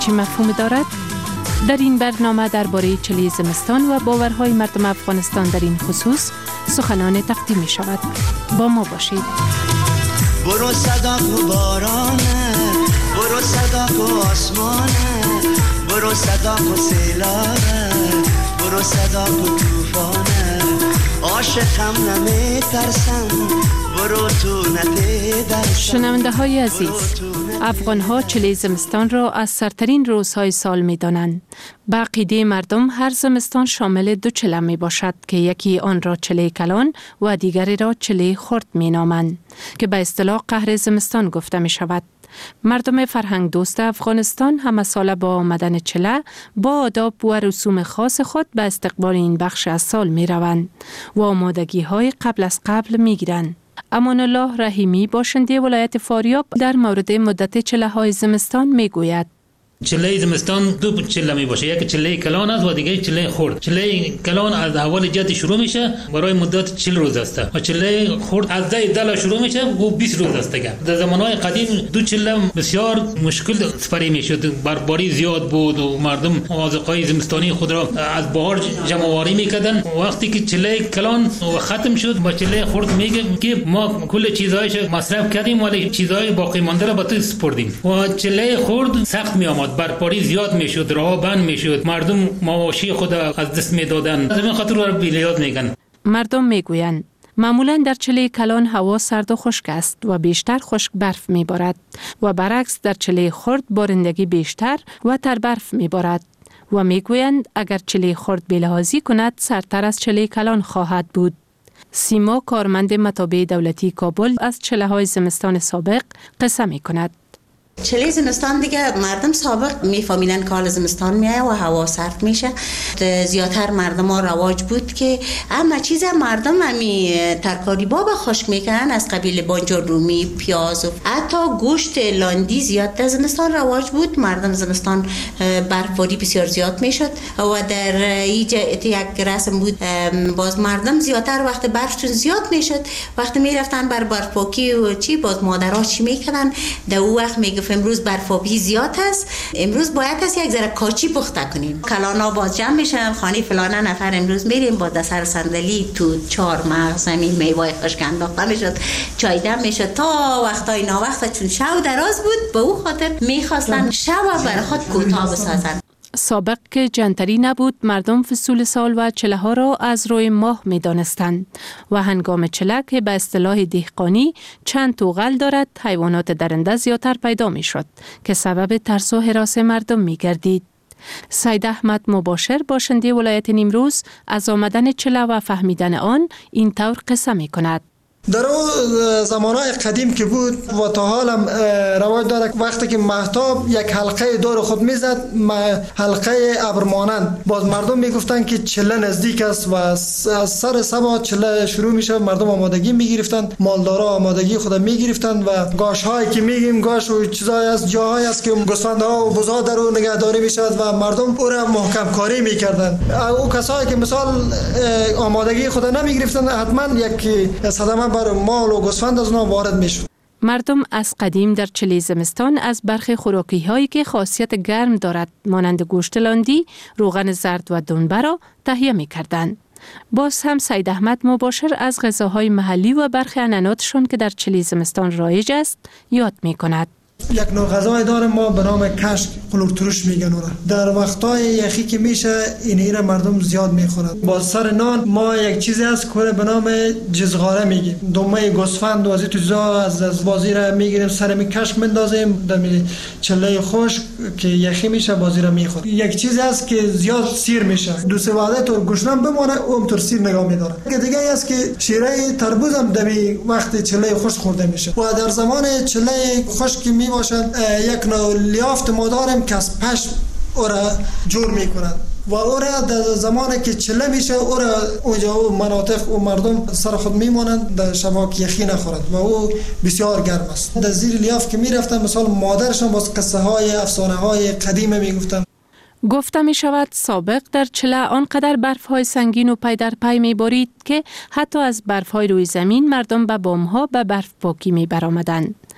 چه مفهوم دارد؟ در این برنامه درباره چله زمستان و باورهای مردم افغانستان در این خصوص سخنان تقدیم می شود. با ما باشید. برو صدا و بارانه، برو صدا و آسمانه، برو صدا و سیلاره، برو صدا و توفانه، عاشقم نمی ترسم، برو تو نتیدرسم. شنونده های عزیز، افغان ها چله زمستان را از سرترین روزهای سال می دانند. به عقیده مردم هر زمستان شامل دو چله می باشد که یکی آن را چله کلان و دیگری را چله خرد می نامند که به اصطلاح قهر زمستان گفته می شود. مردم فرهنگ دوست افغانستان همه ساله با آمدن چله با آداب و رسوم خاص خود به استقبال این بخش از سال می روند و آمادگی های قبل از قبل می گیرند. امان الله رحیمی باشنده ولایت فاریاب در مورد مدت چله های زمستان می گوید. چله زمستان دو چله می باشه، یک چله کلان است و دیگه چله خرد. چله کلان از اول جد شروع میشه برای مدت 40 روز است و چله خرد از دل شروع میشه و 20 روز است. در زمانهای قدیم دو چله بسیار مشکل سپری میشد، برباری زیاد بود و مردم آذوقه‌های زمستانی خود را از بهار جمع آوری میکردن. وقتی که چله کلان ختم شد با چله خرد میگه که ما کل چیزایش مصرف کردیم ولی چیزای باقی مانده را به تو سپردیم و چله خرد سخت می آمد، برپاری زیاد میشد، راه بند میشد، مردم مواشی خود از دست میدادند. از این خاطر را بیلیاد میگن. مردم میگویند معمولا در چله کلان هوا سرد و خشک است و بیشتر خشک برف میبارد و برعکس در چله خرد بارندگی بیشتر و تر برف میبارد و میگویند اگر چله خرد بلحاظی کند سرتر از چله کلان خواهد بود. سیما کارمند مطابع دولتی کابل از چله های زمستان سابق قصه می کند. چله زمستان دیگه مردم سابق میفهمیدن که حال زمستان میایه و هوا سرد میشه. زیادتر مردم ها رواج بود که اما چیز مردم همی ترکاری بابا خشک میکنن از قبیل بانجان رومی، پیاز و حتی گوشت لاندی زیاد در زمستان رواج بود. مردم زمستان برفباری بسیار زیاد میشد و در اینجا یک رسم بود باز مردم زیادتر وقت برفشون زیاد میشد وقتی میرفتن بر برفپاکی و چی باز مادرها چی میکنن در اون وقت میگفت امروز برفابی زیاد است، امروز باید است یک ذره کاچی پخته کنیم. کلانا باز جمع میشن خانه فلانه نفر امروز میریم با دسر صندلی تو 4 مغز همین میوه خشک انداخته میشد، چای دم میشد تا وقتای ناوقت چون شب دراز بود به او خاطر میخواستن شب برای خود کوتاه بسازن. سابق که جنتری نبود مردم فصول سال و چله ها را از روی ماه می دانستند و هنگام چله که به اصطلاح دهقانی چند توغل دارد حیوانات درنده زیادتر پیدا می شد که سبب ترس و هراس مردم می گردید. سید احمد مباشر باشنده ولایت نیمروز از آمدن چله و فهمیدن آن این طور قصه می کند. در اون زمانهای قدیم که بود و تا حالم رواج داره وقتی که مهتاب یک حلقه دور خود میزد حلقه ابرمانند باز مردم میگفتن که چله نزدیک است و از سر صبح چله شروع میشه. مردم آمادگی میگرفتن، مالدارا آمادگی خود میگرفتن و گاش هایی که میگیم گاش و چیزایی از جاهایی است که گوسفندها و بزها در اون نگهداری میشد و مردم او را محکم کاری میکردن. او کسایی که مثال آمادگی خود نمیگرفتن حتما یک صدمه بر مال و گوسفند از اونها وارد میشد. مردم از قدیم در چله زمستان از برخی خوراکی هایی که خاصیت گرم دارد مانند گوشت لاندی، روغن زرد و دنبه را تهیه می کردند. باز هم سید احمد مباشر از غذاهای محلی و برخی عنعناتشون که در چله زمستان رایج است یاد می کند. یک نوع غذای داریم ما به نام کشک، قلوق ترش میگن اون. در وقتای یخی که میشه اینیره مردم زیاد میخورند. با سر نان ما یک چیزی هست که به نام جزغاره میگیم. دمه گوسفند و از تو چیزا از بازی را میگیریم سر می کشک مندازیم در چله خشک که یخی میشه بازی را میخورد. یک چیزی هست که زیاد سیر میشه. دو سه وعده تو گوشنم بمونه اونطور سیر نگاه میداره. دیگه هست که شیره تربوز هم دمی وقت چله خشک خورده میشه. و در زمان چله خشک باشند یک نوع لیافت ما داریم که از پشم او را جور میکنند و او را در زمانی که چله میشه او را اونجا و مناطق و مردم سر خود میمانند در شباک یخی نخورند و او بسیار گرم است. در زیر لیافت که میرفتن مثال مادرشان باز قصه های افسانه های قدیمه میگفتن. گفته می شود سابق در چله آنقدر برف های سنگین و پی در پی می بارید که حتی از برف های روی زمین مردم به بام ها به برف پاکی می برآمدند.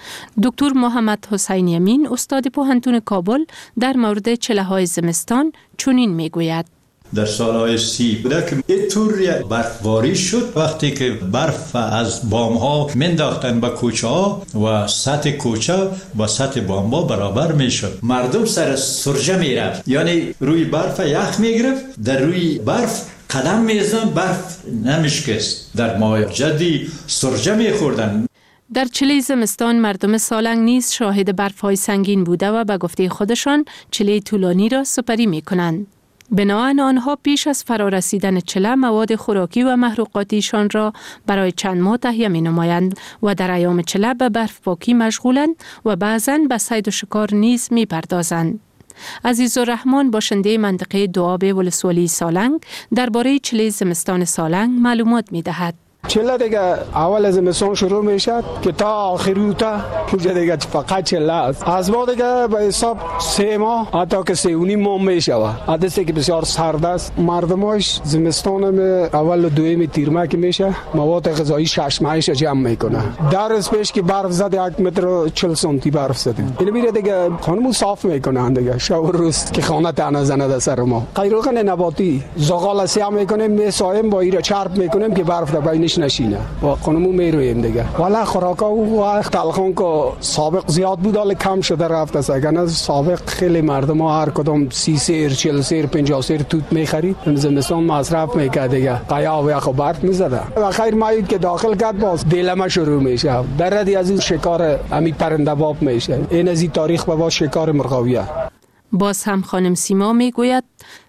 دکتر محمد حسین یمین استاد پوهنتون کابل در مورد چله‌های زمستان چنین میگوید: در سالهای 30 بوده که اینطور برفباری شد وقتی که برف از بامها منداختن به کوچه ها و سطح کوچه و سطح بامها برابر می شد. مردم سر سرجه می رفت، یعنی روی برف یخ می گرفت، در روی برف قدم می زدن، برف نمیشکست، در ماه جدی سرجه می خوردن. در چله زمستان مردم سالنگ نیز شاهد برف‌های سنگین بوده و به گفته خودشان چله طولانی را سپری می کنند. بنابراین آنها پیش از فرارسیدن چله مواد خوراکی و محروقاتیشان را برای چند ماه تهیه می نمایند و در ایام چله به برف پاکی مشغولند و بعضاً به صید و شکار نیز می پردازند. عزیزالرحمن باشنده منطقه دوآب ولسوالی سالنگ درباره چله زمستان سالنگ معلومات می دهد. چله دیگه اول زمستان شروع میشد که تا آخر روتا اونجا دیگه فقط چله است. از ما دیگه به حساب 3 ماه حتی که 3.5 ماه میشود. حدثی که بسیار سرد است. مردماش زمستان اول و دویم تیرمه که میشه مواد غذایی 6 ماهش جمع میکنه. در روز پیش که برف زد 1 متر 40 سانتی برف زدیم. این میره دیگه خانمو صاف میکنن دیگه شب و روز که خانه تنه زنه سر ما. قیروغن نباتی زغال سیاه میکنیم میسایم با ایره چرب میکنیم که برف در بینش نشینه و خانمو میرویم دیگه. والا خوراکا و وقت تلخان که سابق زیاد بود ولی کم شده رفت است. اگر سابق خیلی مردم ها هر کدام 30 سیر 40 سیر 50 سیر توت میخرید زمستان مصرف میکرد دیگه. قیا و یخ و برف میزده و خیر مایید که داخل کرد باز دیلمه شروع میشه. در ردی از این شکار همی پرنده باب میشه. این از این تاریخ به باز شکار مرغاویه. باز هم خانم سیما می گوید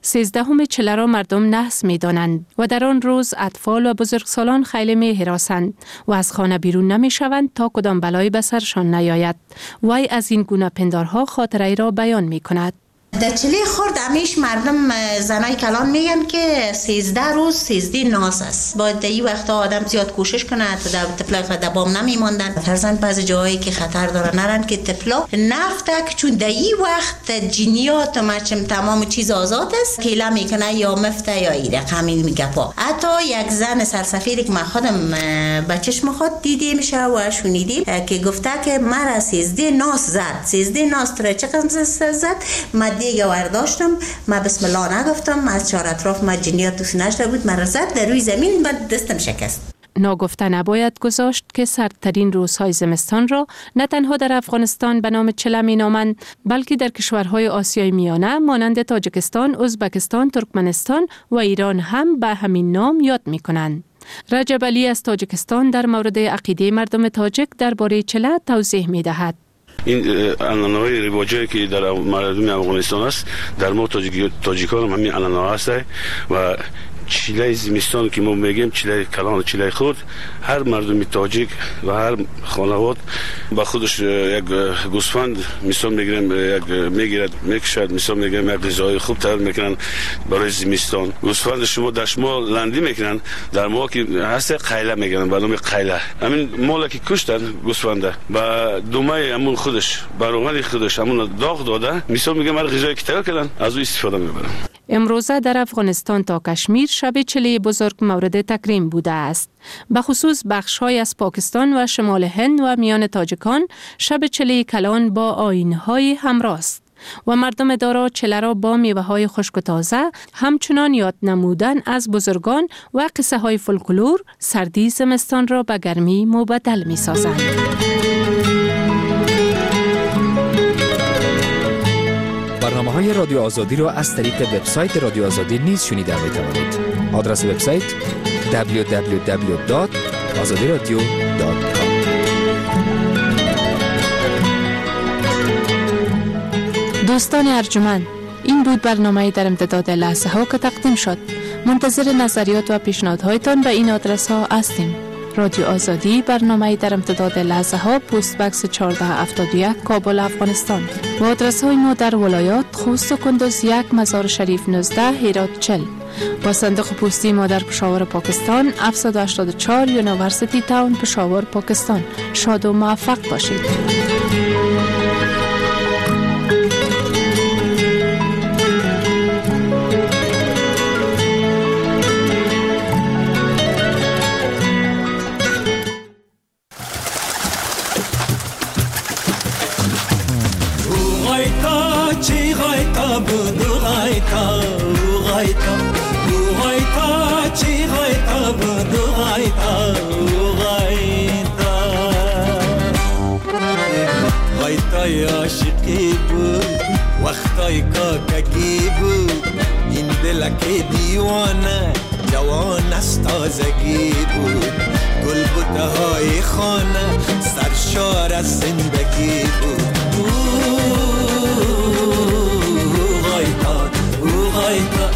13 چله را مردم نحس می دانند و در آن روز اطفال و بزرگسالان خیلی می هراسند و از خانه بیرون نمی شوند تا کدام بلایی به سرشان نیاید. وی از این گونه پندارها خاطره را بیان می کند. در چله خرد همیش مردم زنای کلان میگن که 13 روز 13 ناس است. باید در این وقت آدم زیاد کوشش کنه تا طفلا دبام نمیماندن. فرزند بعضی جایی که خطر داره نرن که طفلا نفتک چون در این وقت جنیات و مچم تمام چیز آزاد است کیلا میکنه یا مفته یا ایره همین میگپا. حتی یک زن سرسفیری که من خودم به چشم خود دیدیم و شنیدیم که گفته که مرا 13 ناس زد. 13 ناس تر چقدر زد؟ دیگه ورداشتم ما بسم الله نگفتم از چهار اطراف ما جنیات توش نشده بود من زد در روی زمین بعد دستم شکست. ناگفته نباید گذاشت که سردترین روزهای زمستان را نه تنها در افغانستان به نام چله می نامند بلکه در کشورهای آسیای میانه مانند تاجیکستان، ازبکستان، ترکمنستان و ایران هم به همین نام یاد می کنند. رجب علی از تاجیکستان در مورد عقیده مردم تاجیک درباره چله توضیح می دهد. این عنعنه‌های رواجی که در مردم افغانستان است در ما تاجیکان هم همین عنعنه هست و چله زمستان که ما میگیم چله کلان چله خود هر مردم تاجیک و هر خانواده با خودش یک گوسفند مثال میگیرن میکشد مثال میگیم یک غذای خوب تیار میکنن برای زمستان. گوسفند شما در شما لندی میکنن در ما که هست قیله میگن به نام قیله. همین مالا که کشتن گوسفند با دومای همون خودش برای خودش همون داغ داده مثال میگم هر غذایی که تیار کردن از او استفاده میبرن. امروزه در افغانستان تا کشمیر شب چله بزرگ مورد تکریم بوده است. به خصوص بخش‌های از پاکستان و شمال هند و میان تاجیکان شب چله کلان با آیین‌های همراه است و مردم دارا چله را با میوه‌های خشک و تازه همچنان یاد نمودن از بزرگان و قصه‌های فولکلور سردی زمستان را به گرمی مبدل می‌سازند. برنامه‌های رادیو آزادی را از طریق وبسایت رادیو آزادی نیز شنیده می‌توانید. آدرس وبسایت www.azadiradio.com. دوستان ارجمند، این بود برنامه در امتداد لحظه ها که تقدیم شد. منتظر نظریات و پیشنهادهایتان به این آدرس ها هستیم. رادیو آزادی، برنامه در امتداد لحظه ها، پست بکس 1471 کابل افغانستان. و آدرس های ما در ولایات خوست و کندوز 1 مزار شریف 19 هرات 40. با صندوق پستی ما در پشاور پاکستان 784 یونیورسیتی تاون پشاور پاکستان. شاد و موفق باشید. غایتا بود و غایتا و غایتا و غایتا چی غایتا بود و غایتا و غایتا غایتای عاشقی بود وقتای کاکگی بود این دلک دیوانه جوان از تازگی بود گل بوته های خانه سرشار از زندگی بود غایتا او غایتا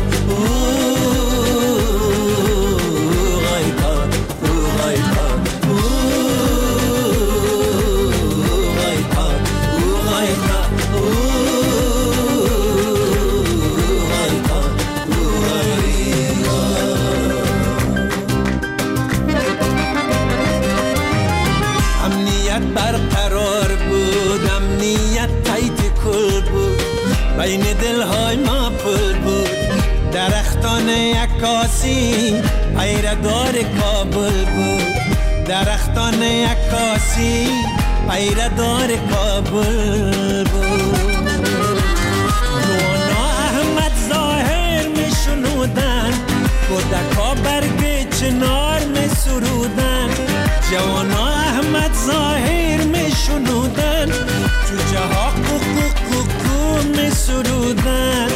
برقرار بود امنیت تایت کل بود بین دلهای ما پل بود درختان عکاسی پیردار کابل بود درختان عکاسی پیردار کابل بود نوانا احمد ظاهر می شنودن کودکا برگ چنار می سرودن جوانا احمد ظاهر می شنودن جوجه ها کوکو می سرودن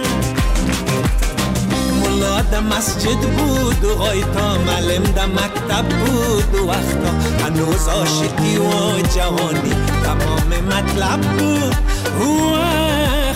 ملا ده مسجد بود و غایتا معلم ده مکتب بود و وقتا هنوز عاشقی و جوانی تمام مطلب بود